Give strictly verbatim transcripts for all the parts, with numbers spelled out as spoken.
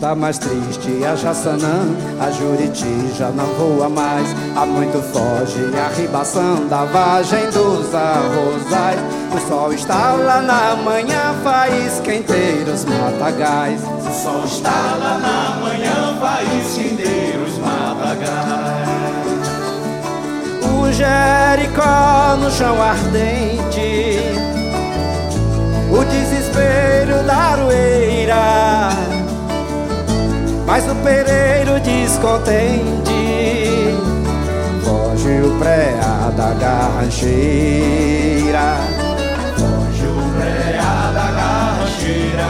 tá mais triste, a Jaçanã, a Juriti já não voa mais. Há muito foge a ribação da vagem dos arrozais. O sol está lá na manhã, faísca inteiros matagais. O sol está lá na manhã, faísca inteiros matagais. O Jericó no chão ardente, o desespero da aroeira, mas o pereiro descontente foge o preá da garrancheira. Foge o preá da garrancheira.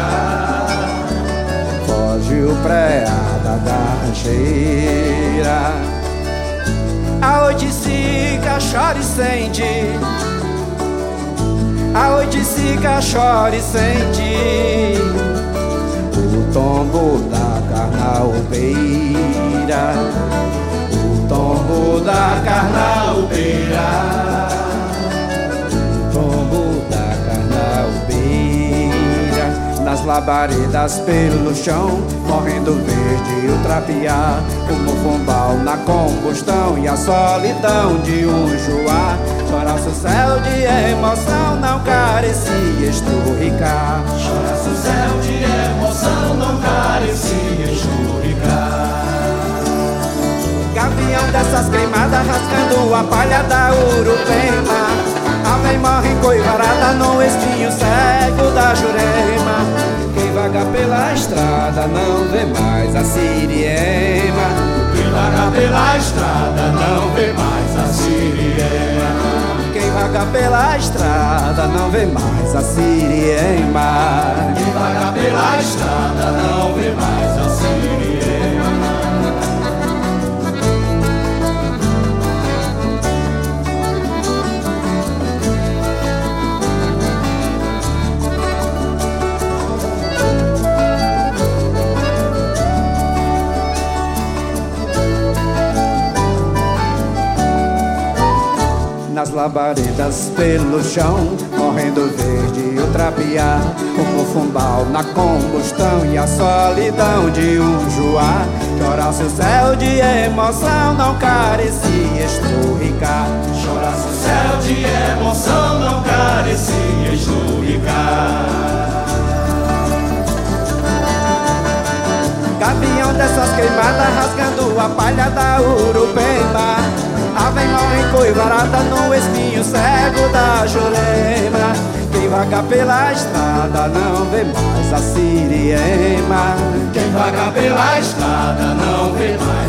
Foge o preá da garrancheira. A oiticica chora e sente, a oiticica chora e sente o tombo da carnaubeira, o tombo da carnaubeira, o tombo da carnaubeira. Nas labaredas pelo chão, morrendo verde o trapiá, o mofumbal na combustão e a solidão de um joá. Chora-se o céu de emoção, não carecia esturricar. Chora-se o céu de emoção, não carecia esturricar. Gavião dessas queimadas rasgando a palha da Urupema, a vem morre encoivarada no espinho cego da Jurema. Quem vaga pela estrada não vê mais a Siriema. Quem vaga pela estrada não vê mais a Siriema. Quem vaga pela estrada não vê mais a Siriema. Quem vaga pela estrada não vê mais a Siriema. Nas labaredas pelo chão, morrendo verde o trapiá, o mofumbal na combustão e a solidão de um joá. Chora-se o céu de emoção, não carecia esturricar. Chora-se o céu de emoção, não carecia esturricar. Gavião dessas queimadas rasgando a palha da Urupema, a vem morre encoivarada no espinho cego da Jurema. Quem vaga pela estrada não vê mais a Siriema. Quem vaga pela estrada não vê mais